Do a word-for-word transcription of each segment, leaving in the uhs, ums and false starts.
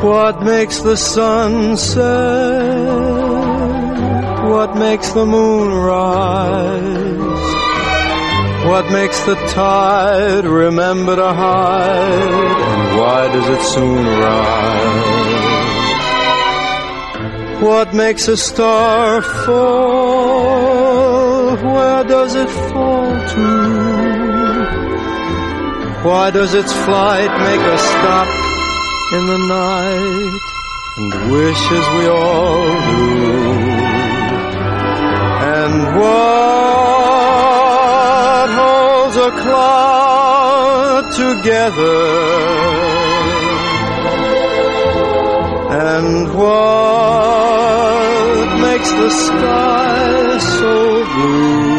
What makes the sun set? What makes the moon rise? What makes the tide remember to hide? And why does it soon rise? What makes a star fall? Where does it fall to? Why does its flight make us stop in the night and wish as we all do? And what holds a cloud together? And what makes the sky so blue?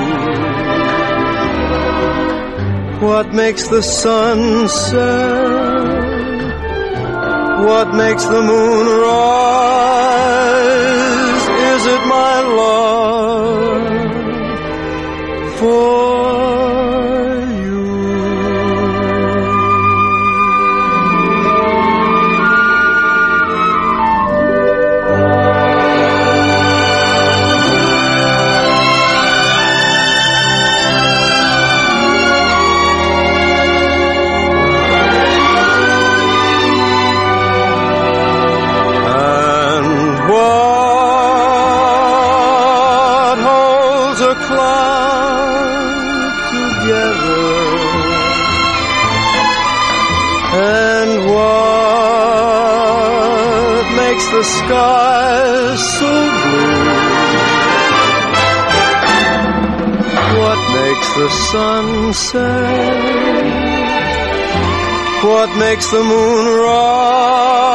What makes the sun set? What makes the moon rise? Is it my love for the sky so blue? What makes the sun set? What makes the moon rise?